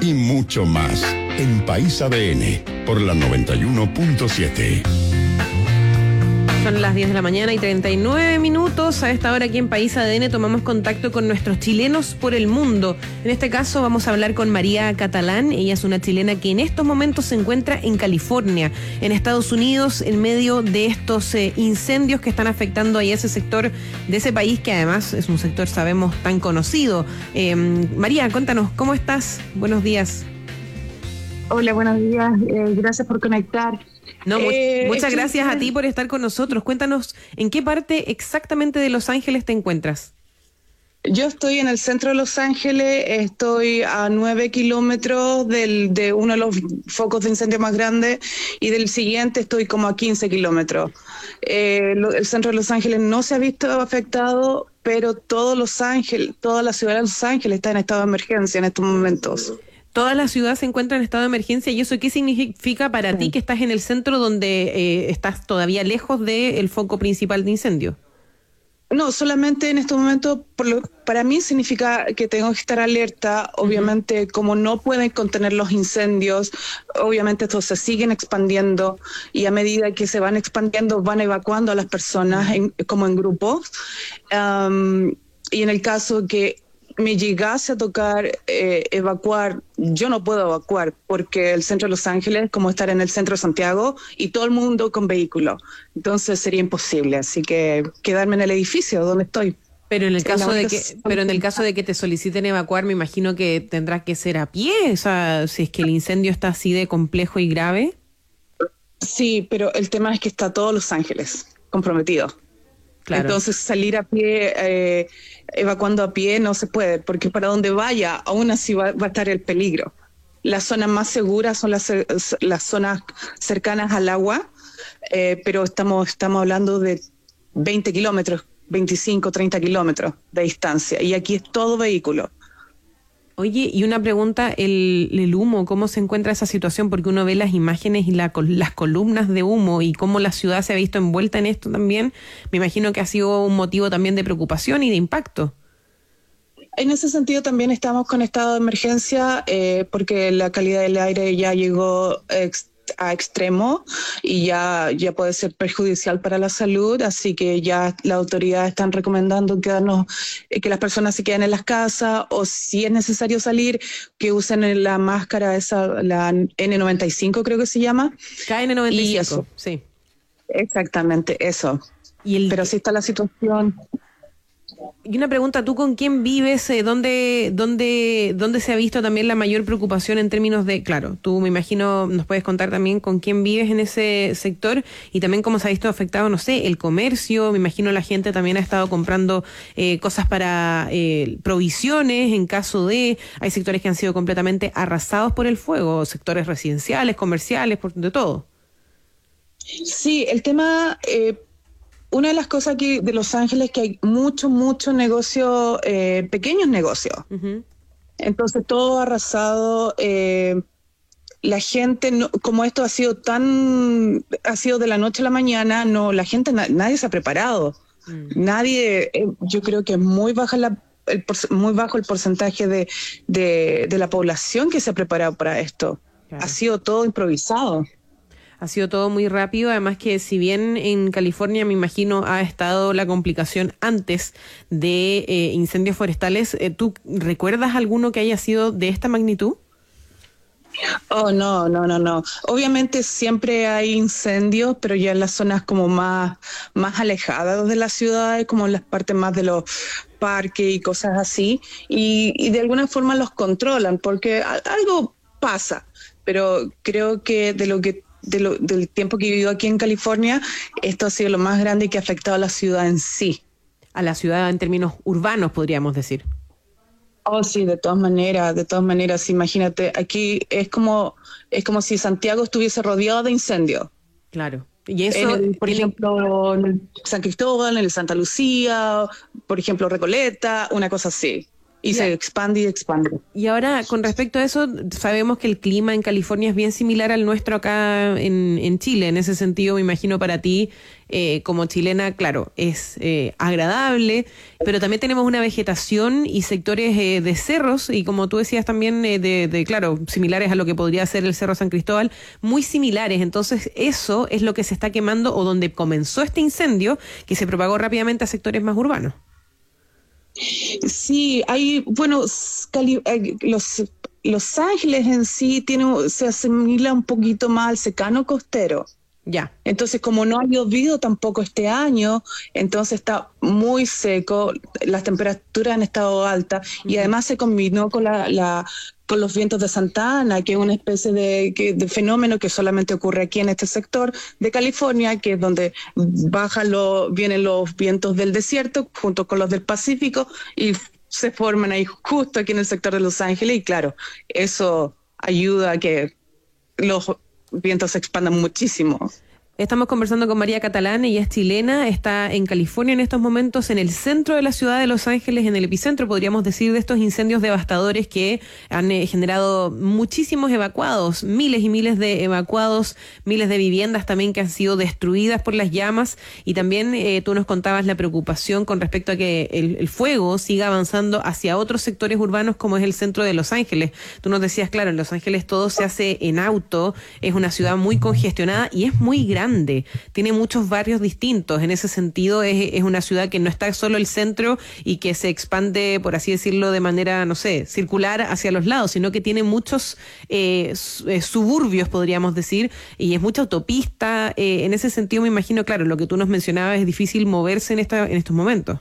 y mucho más en País ADN por la 91.7. Son las 10 de la mañana y 39 minutos. A esta hora aquí en País ADN tomamos contacto con nuestros chilenos por el mundo. En este caso vamos a hablar con María Catalán. Ella es una chilena que en estos momentos se encuentra en California, en Estados Unidos, en medio de estos incendios que están afectando ahí ese sector de ese país, que además es un sector, sabemos, tan conocido. María, cuéntanos, ¿cómo estás? Buenos días. Hola, buenos días. Gracias por conectar. No, muchas gracias a ti por estar con nosotros. Cuéntanos, ¿en qué parte exactamente de Los Ángeles te encuentras? Yo estoy en el centro de Los Ángeles, estoy a 9 kilómetros de uno de los focos de incendio más grandes y del siguiente estoy como a 15 kilómetros. El centro de Los Ángeles no se ha visto afectado, pero toda la ciudad de Los Ángeles está en estado de emergencia en estos momentos. Toda la ciudad se encuentra en estado de emergencia. ¿Y eso qué significa para ti, que estás en el centro donde estás todavía lejos del foco principal de incendio? No, solamente en estos momentos, para mí significa que tengo que estar alerta. Obviamente, como no pueden contener los incendios, obviamente estos se siguen expandiendo y a medida que se van expandiendo van evacuando a las personas como en grupos. Y en el caso que me llegase a tocar evacuar, yo no puedo evacuar porque el centro de Los Ángeles es como estar en el centro de Santiago y todo el mundo con vehículo, entonces sería imposible, así que quedarme en el edificio donde estoy. Pero en el caso de que te soliciten evacuar, me imagino que tendrás que ser a pie, o sea, si es que el incendio está así de complejo y grave. Sí, pero el tema es que está todo Los Ángeles comprometido. Claro. Entonces salir a pie, evacuando a pie no se puede, porque para donde vaya aún así va a estar el peligro. Las zonas más seguras son las zonas cercanas al agua, pero estamos hablando de 20 kilómetros, 25, 30 kilómetros de distancia, y aquí es todo vehículo. Oye, y una pregunta, el humo, ¿cómo se encuentra esa situación? Porque uno ve las imágenes y las columnas de humo y cómo la ciudad se ha visto envuelta en esto también. Me imagino que ha sido un motivo también de preocupación y de impacto. En ese sentido también estamos con estado de emergencia porque la calidad del aire ya llegó a extremo y ya puede ser perjudicial para la salud, así que ya las autoridades están recomendando que las personas se queden en las casas, o si es necesario salir, que usen la máscara esa, la N95 creo que se llama. KN95, sí. Exactamente, eso. Pero así está la situación. Y una pregunta, ¿tú con quién vives? ¿Dónde se ha visto también la mayor preocupación en términos de, claro, tú me imagino nos puedes contar también con quién vives en ese sector y también cómo se ha visto afectado, no sé, el comercio? Me imagino la gente también ha estado comprando cosas para provisiones en caso de, hay sectores que han sido completamente arrasados por el fuego, sectores residenciales, comerciales, de todo. Sí, el tema... una de las cosas aquí de Los Ángeles es que hay mucho negocio, pequeños negocios. Uh-huh. Entonces todo arrasado. La gente, como esto ha sido de la noche a la mañana, la gente, nadie se ha preparado. Nadie, yo creo que es muy bajo el porcentaje de la población que se ha preparado para esto. Claro. Ha sido todo improvisado. Ha sido todo muy rápido, además que si bien en California me imagino ha estado la complicación antes de incendios forestales, ¿tú recuerdas alguno que haya sido de esta magnitud? Oh, no. Obviamente siempre hay incendios, pero ya en las zonas como más alejadas de las ciudades, como en las partes más de los parques y cosas así, y de alguna forma los controlan, porque algo pasa, pero creo que del tiempo que he vivido aquí en California, esto ha sido lo más grande que ha afectado a la ciudad en sí. A la ciudad en términos urbanos, podríamos decir. Oh, sí, de todas maneras, imagínate, aquí es como si Santiago estuviese rodeado de incendios. Claro. Y eso, por ejemplo, en San Cristóbal, en el Santa Lucía, por ejemplo, Recoleta, una cosa así. y se expande y expande. Y ahora, con respecto a eso, sabemos que el clima en California es bien similar al nuestro acá en Chile. En ese sentido, me imagino para ti, como chilena, claro, es agradable, pero también tenemos una vegetación y sectores de cerros, y como tú decías también, claro, similares a lo que podría ser el Cerro San Cristóbal, muy similares. Entonces, eso es lo que se está quemando, o donde comenzó este incendio, que se propagó rápidamente a sectores más urbanos. Sí, hay, bueno, Los Ángeles en sí se asimila un poquito más al secano costero. Ya. Entonces, como no ha llovido tampoco este año, entonces está muy seco, las temperaturas han estado altas, y además se combinó con con los vientos de Santa Ana, que es una especie de fenómeno que solamente ocurre aquí en este sector de California, que es donde vienen los vientos del desierto junto con los del Pacífico y se forman ahí justo aquí en el sector de Los Ángeles, y claro, eso ayuda a que los vientos se expandan muchísimo. Estamos conversando con María Catalán, ella es chilena, está en California en estos momentos, en el centro de la ciudad de Los Ángeles, en el epicentro, podríamos decir, de estos incendios devastadores que han generado muchísimos evacuados, miles y miles de evacuados, miles de viviendas también que han sido destruidas por las llamas, y también tú nos contabas la preocupación con respecto a que el fuego siga avanzando hacia otros sectores urbanos como es el centro de Los Ángeles. Tú nos decías, claro, en Los Ángeles todo se hace en auto, es una ciudad muy congestionada y es muy grande. Tiene muchos barrios distintos. En ese sentido, es una ciudad que no está solo el centro y que se expande, por así decirlo, de manera, no sé, circular hacia los lados, sino que tiene muchos suburbios, podríamos decir, y es mucha autopista. En ese sentido, me imagino, claro, lo que tú nos mencionabas, es difícil moverse en estos momentos.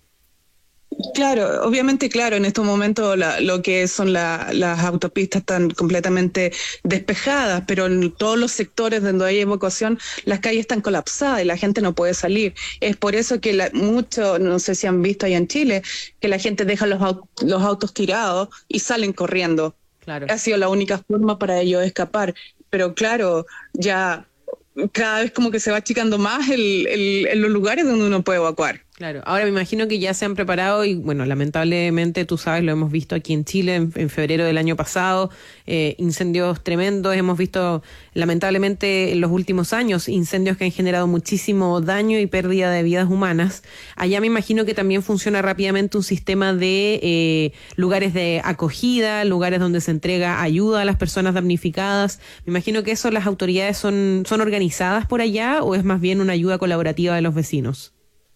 Claro, obviamente, claro, en estos momentos lo que son las autopistas están completamente despejadas, pero en todos los sectores donde hay evacuación, las calles están colapsadas y la gente no puede salir. Es por eso que no sé si han visto ahí en Chile, que la gente deja los autos tirados y salen corriendo. Claro. Ha sido la única forma para ellos escapar. Pero claro, ya cada vez como que se va achicando más los lugares donde uno puede evacuar. Claro, ahora me imagino que ya se han preparado y, bueno, lamentablemente, tú sabes, lo hemos visto aquí en Chile en febrero del año pasado, incendios tremendos, hemos visto lamentablemente en los últimos años incendios que han generado muchísimo daño y pérdida de vidas humanas. Allá me imagino que también funciona rápidamente un sistema de lugares de acogida, lugares donde se entrega ayuda a las personas damnificadas. Me imagino que eso, las autoridades son organizadas por allá, ¿o es más bien una ayuda colaborativa de los vecinos?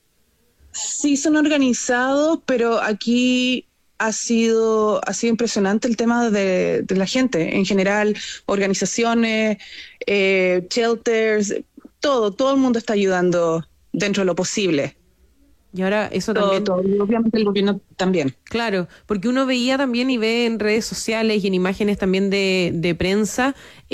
Sí, son organizados, pero aquí ha sido impresionante el tema de la gente en general, organizaciones, shelters, todo el mundo está ayudando dentro de lo posible. Y ahora eso también... Todo, obviamente el gobierno también. Claro, porque uno veía también y ve en redes sociales y en imágenes también de prensa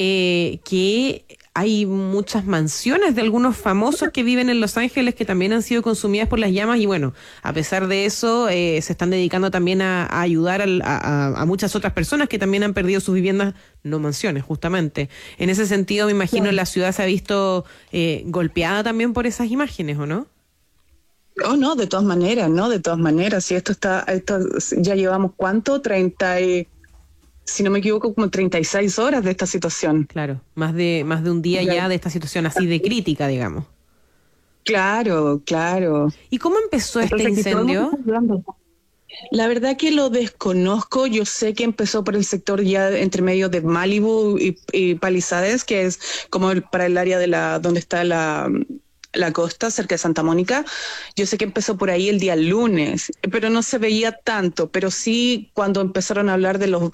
que hay muchas mansiones de algunos famosos que viven en Los Ángeles que también han sido consumidas por las llamas, y bueno, a pesar de eso se están dedicando también a ayudar a muchas otras personas que también han perdido sus viviendas, no mansiones justamente. En ese sentido, me imagino, la ciudad se ha visto golpeada también por esas imágenes, ¿o no? Oh, no, de todas maneras, si esto ya llevamos, ¿cuánto? Si no me equivoco, como 36 horas de esta situación. Claro, más de un día ya de esta situación así de crítica, digamos. Claro. ¿Y cómo empezó este incendio? La verdad que lo desconozco. Yo sé que empezó por el sector ya entre medio de Malibu y Palisades, que es como para el área donde está la costa, cerca de Santa Mónica. Yo sé que empezó por ahí el día lunes, pero no se veía tanto. Pero sí, cuando empezaron a hablar de los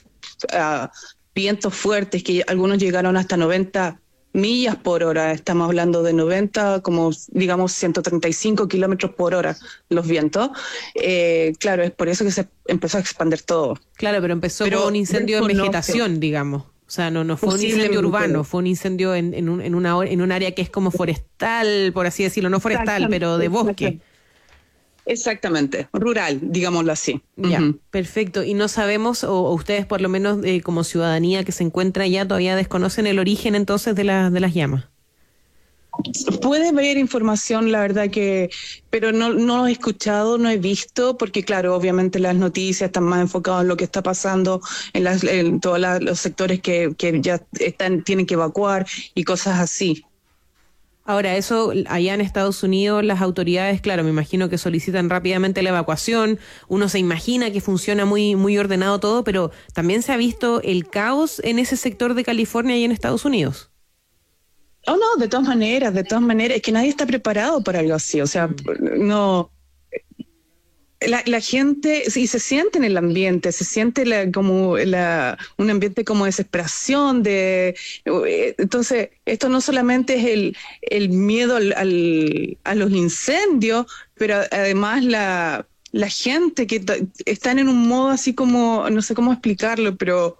vientos fuertes, que algunos llegaron hasta 90 millas por hora, estamos hablando de 90, como digamos 135 kilómetros por hora los vientos. Claro, es por eso que se empezó a expandir todo. Claro, pero empezó como un incendio de vegetación, digamos. O sea, no fue un incendio urbano, fue un incendio en un área que es como forestal, por así decirlo, no forestal, pero de bosque. Exactamente, rural, digámoslo así. Ya, perfecto. Y no sabemos, o ustedes por lo menos como ciudadanía que se encuentra allá, todavía desconocen el origen entonces de las llamas. Puede haber información, la verdad que, pero no he escuchado, no he visto, porque claro, obviamente las noticias están más enfocadas en lo que está pasando en todos los sectores que ya tienen que evacuar y cosas así. Ahora, eso allá en Estados Unidos, las autoridades, claro, me imagino que solicitan rápidamente la evacuación, uno se imagina que funciona muy, muy ordenado todo, pero también se ha visto el caos en ese sector de California y en Estados Unidos. Oh, no, de todas maneras, es que nadie está preparado para algo así, o sea, no... La gente, y se siente en el ambiente, se siente un ambiente como de desesperación, entonces esto no solamente es el miedo a los incendios, pero además la gente que están en un modo así como, no sé cómo explicarlo, pero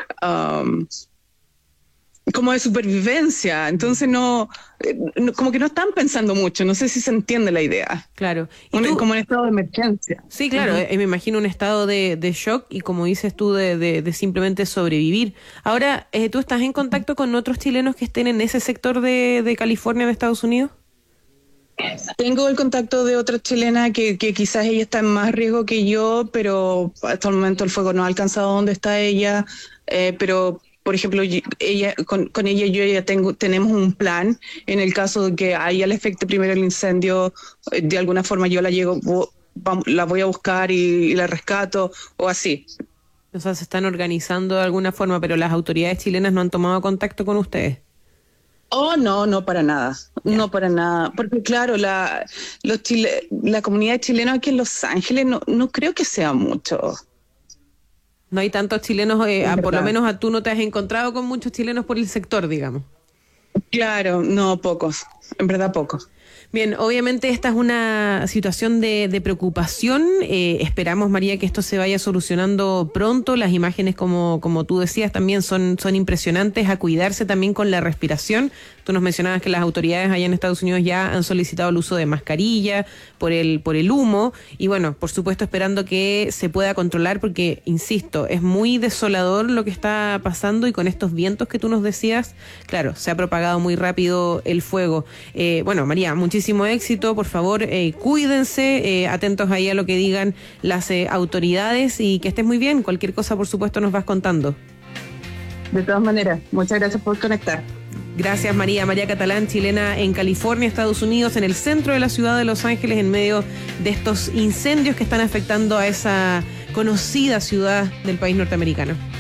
como de supervivencia, entonces como que no están pensando mucho, no sé si se entiende la idea. Claro. Como en estado de emergencia. Sí, claro, me imagino un estado de shock y como dices tú, de simplemente sobrevivir. Ahora, ¿tú estás en contacto con otros chilenos que estén en ese sector de California, de Estados Unidos? Tengo el contacto de otra chilena que quizás ella está en más riesgo que yo, pero hasta el momento el fuego no ha alcanzado donde está ella, pero... Por ejemplo, con ella yo ya tenemos un plan en el caso de que a ella le afecte primero el incendio, de alguna forma yo la voy a buscar y la rescato o así. O sea, se están organizando de alguna forma, pero las autoridades chilenas no han tomado contacto con ustedes. Oh, no para nada, Yeah. No para nada, porque claro, la comunidad chilena aquí en Los Ángeles no creo que sea mucho. No hay tantos chilenos, por lo menos tú no te has encontrado con muchos chilenos por el sector, digamos. Claro, no, pocos, en verdad pocos. Bien, obviamente esta es una situación de preocupación. Esperamos, María, que esto se vaya solucionando pronto. Las imágenes, como tú decías, también son impresionantes. A cuidarse también con la respiración. Tú nos mencionabas que las autoridades allá en Estados Unidos ya han solicitado el uso de mascarilla por el humo. Y bueno, por supuesto, esperando que se pueda controlar porque, insisto, es muy desolador lo que está pasando y con estos vientos que tú nos decías, claro, se ha propagado muy rápido el fuego. Bueno, María, muchísimo éxito, por favor, cuídense, atentos ahí a lo que digan las autoridades y que estés muy bien. Cualquier cosa, por supuesto, nos vas contando. De todas maneras, muchas gracias por conectar. Gracias, María. María Catalán, chilena en California, Estados Unidos, en el centro de la ciudad de Los Ángeles, en medio de estos incendios que están afectando a esa conocida ciudad del país norteamericano.